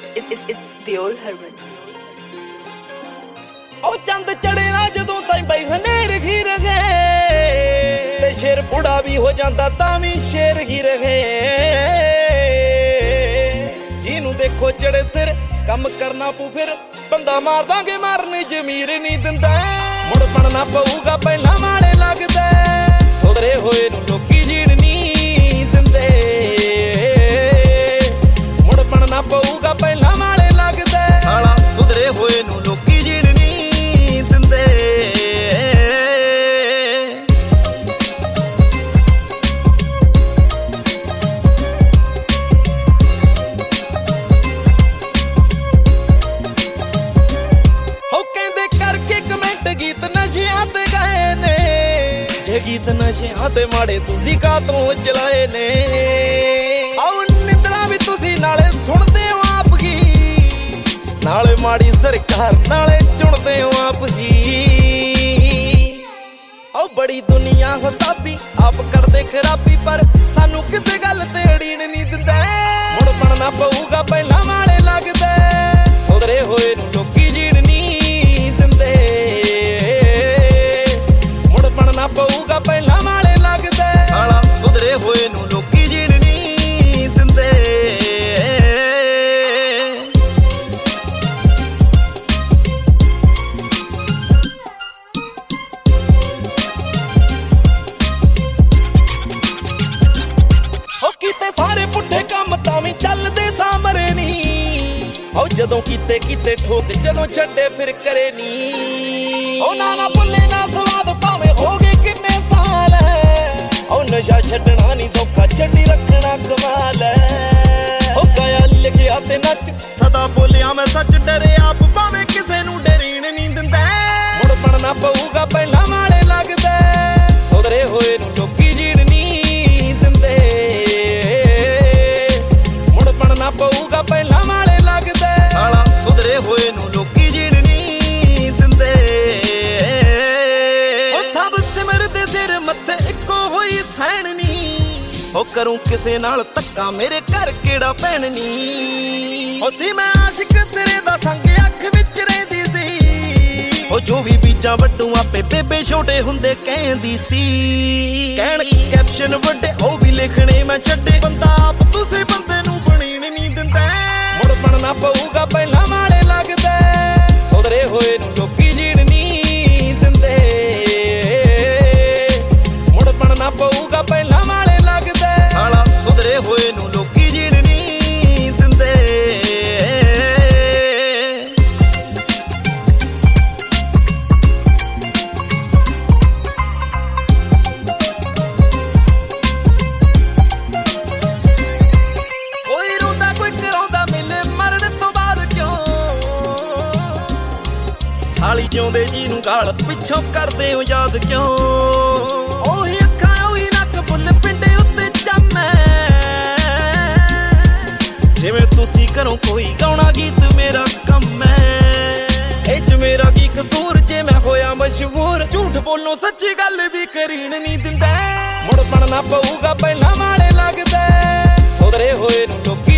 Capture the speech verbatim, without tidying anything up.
It's, it's, it's the old Herman. ਉਹ ਚੰਦ ਚੜੇ ਨਾ ਜਦੋਂ ਤਾਈ ਬਈ ਹਨੇਰ ਘੀ ਰਹੇ ਤੇ ਸ਼ੇਰ ਬੁੜਾ ਵੀ ਹੋ ਜਾਂਦਾ ਤਾਂ ਵੀ ਸ਼ੇਰ ਹੀ ਰਹੇ ਜਿਹਨੂੰ ਦੇਖੋ ਚੜੇ ਸਿਰ ਕੰਮ ਕਰਨਾ ਪੂ ਫਿਰ ਬੰਦਾ ਮਾਰ ਦਾਂਗੇ ਮਾਰਨ ਜ਼ਮੀਰ ਨਹੀਂ ਦਿੰਦਾ ਮੁੜ ਬਣਨਾ ਪਊਗਾ ਪਹਿਲਾਂ ਵਾਲੇ ਲੱਗਦਾ ਸੁਧਰੇ ਹੋਏ ਨੂੰ ਲੋਕੀ ਜੀਣ ਨਹੀਂ ਦਿੰਦੇ ਮੁੜ ਬਣਨਾ ਪਊਗਾ ਪਹਿਲਾਂ ਵਾਲੇ ਲੱਗਦਾ ਸਾਲਾ ਸੁਧਰੇ ਹੋਏ ਨੂੰ ਲੋਕੀ ਜੀਣ ਨਹੀਂ ਦਿੰਦੇ ਹੋ ਕਹਿੰਦੇ ਕਰਕੇ ਕਮੈਂਟ ਗੀਤ ਨਸ਼ਿਆਂ ਤੇ ਗਏ ਨੇ ਜੇ ਗੀਤ ਨਸ਼ਿਆਂ ਤੇ ਮਾੜੇ ਤੁਸੀਂ ਕਾਤੋਂ ਚਲਾਏ ਨੇ ਆਉ ਨਿੰਦਣਾ ਵੀ ਤੁਸੀਂ ਨਾਲੇ ਸੁਣਦੇ ਹੋ ਆਪ ਹੀ ਨਾਲੇ ਮਾੜੀ ਸਰਕਾਰ ਨਾਲੇ ਚੁਣਦੇ ਹੋ ਆਪ ਹੀ ਓ ਬੜੀ ਦੁਨੀਆ ਹਸਾਬੀ ਆਪ ਕਰਦੇ ਖਰਾਬੀ ਪਰ ਸਾਨੂੰ ਕਿਸੇ ਗੱਲ ਤੇ ਅੜੀਣ ਨਹੀਂ ਦਿੰਦਾ ਮੁੜ ਬਣਨਾ ਪਊਗਾ ਪਹਿਲਾਂ ਵਾਲੇ ਲੱਗਦਾ ਸੁਧਰੇ ਹੋਏ ਨੂੰ ਲੋਕੀ ਜੀਣ ਨਹੀਂ ਦਿੰਦੇ ਮੁੜ ਬਣਨਾ ਪਊਗਾ ਪਹਿਲਾਂ ਵਾਲੇ ਲੱਗਦਾ ਸਾਲਾ ਸੁਧਰੇ ਹੋਏ ਨੂੰ ਲੋਕੀ ਜੀਣ ਨਹੀਂ ਦਿੰਦੇ ਕੀਤੇ ਸਾਰੇ ਪੁੱਠੇ ਕੰਮ ਤਾਂ ਵੀ ਚੱਲਦੇ ਸਾਮਰੇ ਨੀ ਹੋ ਜਦੋਂ ਕੀਤੇ ਕੀਤੇ ਠੋਕ ਜਦੋਂ ਛੱਡੇ ਫਿਰ ਕਰੇ ਨੀ ਉਹ ਨਾ ਨਾ ਭੁੱਲੇ ਨਾ ਸਵਾਦ ਭਾਵੇਂ ਹੋ ਗਏ ਕਿੰਨੇ ਸਾਲ ਉਹ ਨਸ਼ਾ ਛੱਡਣਾ ਨਹੀਂ ਸੌਖਾ ਛੱਡੀ ਰੱਖਣਾ ਕਮਾਲ ਹੋ ਗਿਆ ਲਿਖਿਆ ਤੇ ਨੱਚ ਸਦਾ ਬੋਲਿਆ ਮੈਂ ਸੱਚ ਡਰੇ ਆਪ ਭਾਵੇਂ ਕਿਸੇ ਨੂੰ ਡਰੀਣ ਨਹੀਂ ਦਿੰਦਾ ਮੁੜ ਬਣਨਾ ਪਊਗਾ ਪਹਿਲਾਂ ਵਾਲੇ ਲੱਗਦਾ ਸੁਧਰੇ ਹੋਏ ਨੂੰ ਲੋਕੀ ਜੀਣ ਨਹੀਂ ਦਿੰਦੇ ਬਣਨਾ ਪਊਗਾ ਪਹਿਲਾਂ ਵਾਲੇ ਲੱਗਦਾ ਸਾਲਾ ਸੁਧਰੇ ਹੋਏ ਨੂੰ ਲੋਕੀ ਜੀਣ ਨਹੀਂ ਦਿੰਦੇ ਉਹ ਸਭ ਸਿਮਰਦੇ ਸਿਰ ਮੱਥੇ ਇੱਕੋ ਹੋਈ ਸੈਣ ਨੀ ਉਹ ਕਰੂੰ ਕਿਸੇ ਨਾਲ ਧੱਕਾ ਮੇਰੇ ਘਰ ਕਿਹੜਾ ਭੈਣ ਨੀ ਉਹ ਸੀ ਮੈਂ ਆਸ਼ਿਕ ਸਿਰੇ ਦਾ ਸੰਗ ਅੱਖ ਵਿੱਚ ਰਹਿੰਦੀ ਸੀ ਉਹ ਜੋ ਵੀ ਬੀਜਾਂ ਵੱਡੂ ਆਪੇ ਬੇਬੇ ਛੋਟੇ ਹੁੰਦੇ ਕਹਿੰਦੀ ਸੀ ਕਹਿਣ ਕੈਪਸ਼ਨ ਵੱਡੇ ਉਹ ਵੀ ਲਿਖਣੇ ਮੈਂ ਛੱਡੇ ਬੰਦਾ ਆਪ ਤੁਸੀਂ ਬੰਦੇ ਨੂੰ ਮੁੜ ਬਣਨਾ ਪਊਗਾ ਪਹਿਲਾਂ ਵਾਲੇ ਲੱਗਦਾ ਸੁਧਰੇ ਹੋਏ ਨੂੰ ਲੋਕੀ ਜੀਣ ਨਹੀਂ ਦਿੰਦੇ ਮੁੜ ਬਣਨਾ ਪਊਗਾ ਪਹਿਲਾਂ ਵਾਲੇ ਲੱਗਦਾ ਸਾਲਾ ਸੁਧਰੇ ਹੋਏ ਨੂੰ ਲੋਕੀ ਜੀਣ ਨਹੀਂ ਦਿੰਦੇ ਸਾਲੀ ਜਿਉਂਦੇ ਜੀ ਨੂੰ ਗਾਲ ਪਿੱਛੋਂ ਕਰਦੇ ਹੋ ਯਾਦ ਕਿਉਂ ਉਹੀ ਅੱਖਾਂ ਉਹੀ ਨੱਕ ਬੁੱਲ ਪਿੰਡੇ ਉੱਤੇ ਜੰਮੇ ਜਿਵੇਂ ਤੁਸੀਂ ਕਰੋ ਕੋਈ ਗਾਉਣਾ ਗੀਤ ਮੇਰਾ ਕੰਮ ਹੈ ਇਹ ਚ ਮੇਰਾ ਕੀ ਕਸੂਰ ਜੇ ਮੈਂ ਹੋਇਆ ਮਸ਼ਹੂਰ ਝੂਠ ਬੋਲੋ ਸੱਚੀ ਗੱਲ ਵੀ ਕਰੀਣ ਨਹੀਂ ਦਿੰਦਾ ਮੁੜ ਬਣਨਾ ਪਊਗਾ ਪਹਿਲਾਂ ਵਾਲੇ ਲੱਗਦਾ ਸੁਧਰੇ ਹੋਏ ਨੂੰ ਲੋਕ